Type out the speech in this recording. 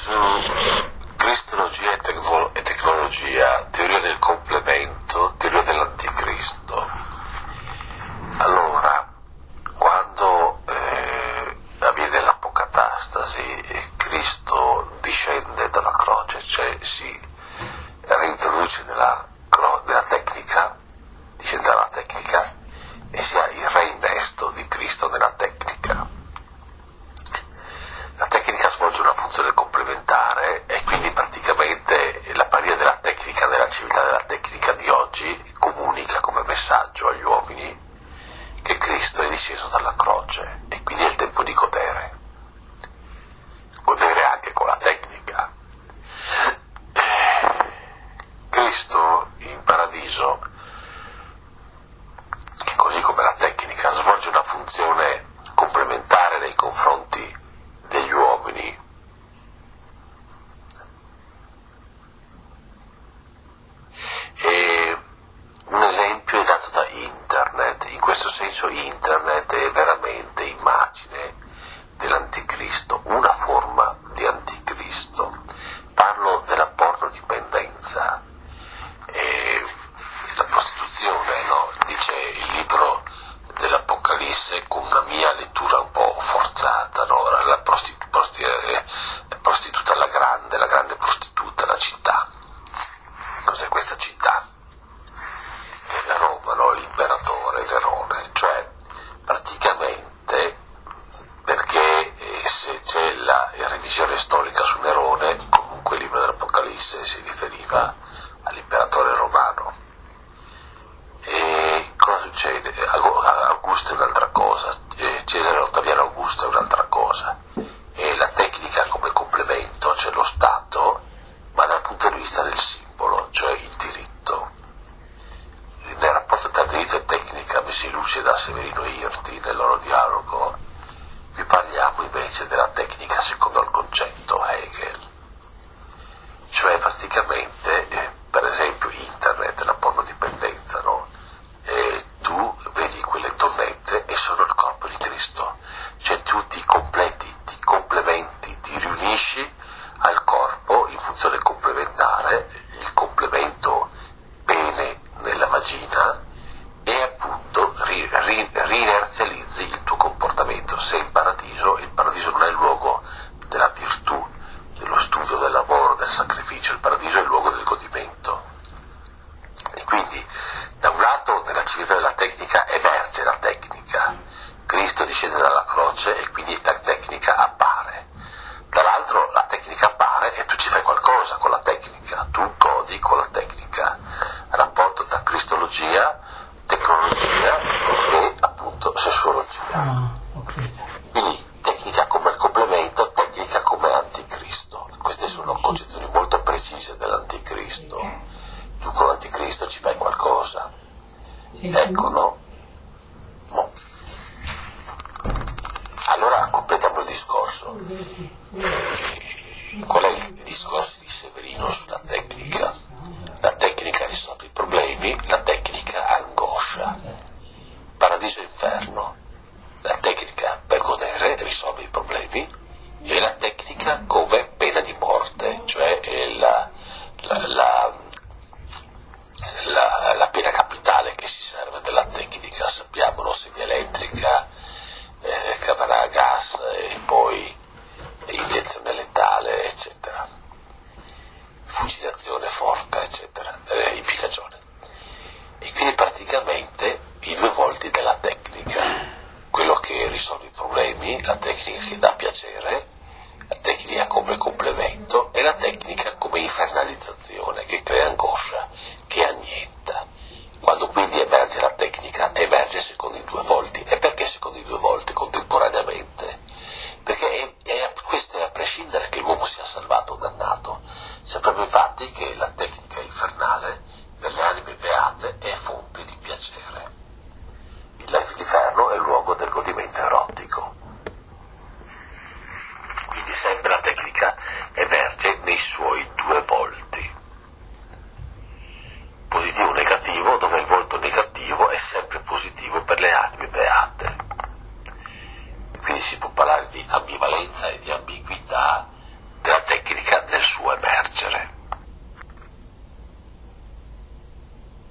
Cristologia e tecnologia, teoria del complemento, teoria dell'anticristo. Allora, quando avviene l'apocatastasi e Cristo discende dalla croce, cioè si reintroduce nella tecnica, discende dalla tecnica e si ha il reinnesto di Cristo nella tecnica. La tecnica svolge una funzione complementare e quindi praticamente l'apparire della tecnica nella civiltà della tecnica di oggi comunica come messaggio agli uomini che Cristo è disceso dalla croce e quindi è il tempo di godere anche con la tecnica. Cristo in paradiso, così come la tecnica, svolge una funzione complementare nei confronti degli uomini. E un esempio è dato da Internet. In questo senso Internet è veramente immagine dell'anticristo, una forma di anticristo. Parlo della pornodipendenza e la prostituzione, no? Dice il libro dell'Apocalisse, con una mia lettura un po' forzata, no? La prostituta la grande prostituta, la città. Cos'è questa città? È da Roma, no? L'imperatore Nerone, cioè praticamente, perché se c'è la revisione storica su Nerone, comunque il libro dell'Apocalisse si riferiva all'imperatore romano. E cosa succede? Augusto è un'altra cosa, Cesare Ottaviano Augusto è un'altra cosa, e la tecnica come complemento, c'è lo Stato, ma dal punto di vista del simbolo, cioè il diritto. Nel rapporto tra diritto e tecnica, messi in luce da Severino e Irti nel loro dialogo, qui parliamo invece della tecnica secondo il concetto Hegel, cioè praticamente, per esempio Internet, la pornodipendenza, no? Tu vedi quelle tonnette e sono il corpo di Cristo, cioè tu ti completi, ti complementi, ti riunisci al corpo in funzione complementare, il complemento bene nella vagina, e appunto riinerzializzi il tuo comportamento. Sei in paradiso, il paradiso non è il luogo della virtù, dello studio, del lavoro, del sacrificio, il paradiso è il luogo del godimento. E quindi da un lato nella civiltà della tecnica emerge la tecnica, Cristo discende dalla croce e quindi la tecnica appare, dall'altro la tecnica appare e tu ci fai qualcosa con la tecnica, tu godi con la tecnica, rapporto tra cristologia, tecnologia e appunto sessuologia. Quindi tecnica come complemento, tecnica come anticristo. Queste sono concezioni molto precise dell'anticristo. Tu con l'anticristo ci fai qualcosa, ecco, no? Allora completiamo il discorso. Qual è il discorso di Severino sulla tecnica? La tecnica risolve i problemi, la tecnica angoscia. Paradiso e inferno. La tecnica per godere risolve i problemi e la tecnica come pena di morte, cioè la pena capitale che si serve della tecnica, sappiamo, no? Sedia elettrica, camera a gas e poi iniezione letale, eccetera, fucilazione, forca, eccetera, impiccagione. E quindi praticamente i due volti della tecnica, quello che risolve i problemi, la tecnica che dà piacere, la tecnica come complemento e la tecnica come infernalizzazione che crea angoscia, che annienta. Quando quindi emerge la tecnica, emerge secondo i due volti. E perché secondo i due volti contemporaneamente? Perché questo è a prescindere che l'uomo sia salvato o dannato. Sappiamo infatti che la tecnica infernale per le anime beate è fonte di piacere. L'inferno è il luogo del godimento erotico. Quindi sempre la